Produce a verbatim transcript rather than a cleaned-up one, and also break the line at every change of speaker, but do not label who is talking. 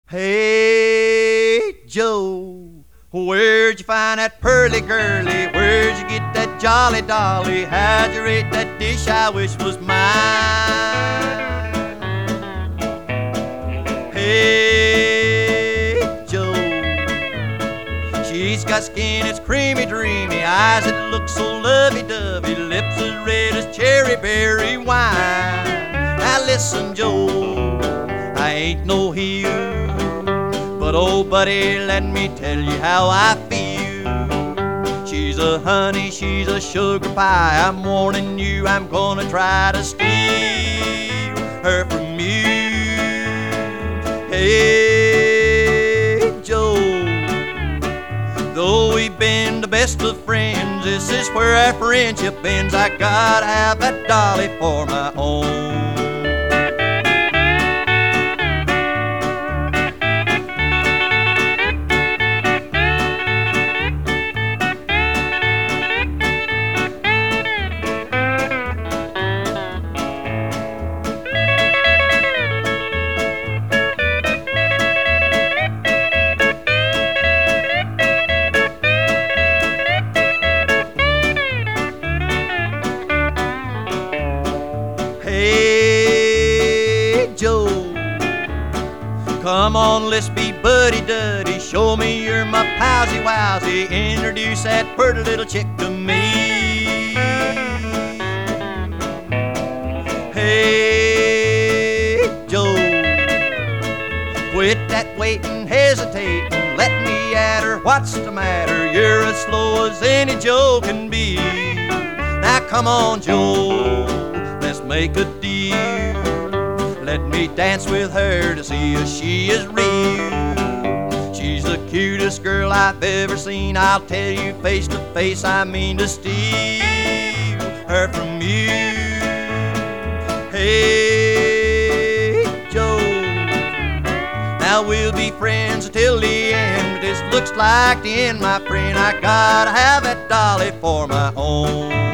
Hey, Joe, where'd you find that pearly girlie? Where'd you get that jolly dolly? How'd you rate that dish I wish was mine? Hey, Joe, she's got skin that's creamy, dreamy, eyes that look so lovey-dovey, lips as red as cherry berry wine. Now listen, Joe, I ain't no heel, but oh buddy, let me tell you how I feel. She's a honey, she's a sugar pie, I'm warning you, I'm gonna try to steal her from you. Hey, Joe, though we've been the best of friends, this is where our friendship ends. I gotta have that dolly for my own. Hey, Joe, come on, let's be buddy-duddy. Show me you're my powsy-wowsy. Introduce that pretty little chick to me. Hey, Joe, quit that waiting, hesitating. Let me at her, what's the matter? You're as slow as any Joe can be. Now come on, Joe, let's make a deal. Let me dance with her to see if she is real. She's the cutest girl I've ever seen. I'll tell you face to face, I mean to steal her from you. Hey, Joe, now we'll be friends until the end. This looks like the end, my friend. I gotta have that dolly for my own.